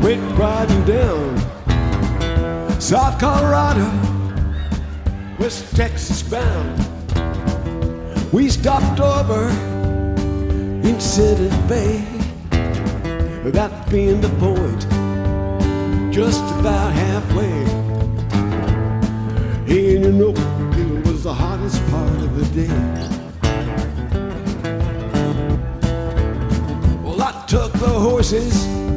went riding down South Colorado, West Texas bound. We stopped over in City Bay, that being the point, just about halfway. And you know, it was the hottest part of the day. Well, I took the horses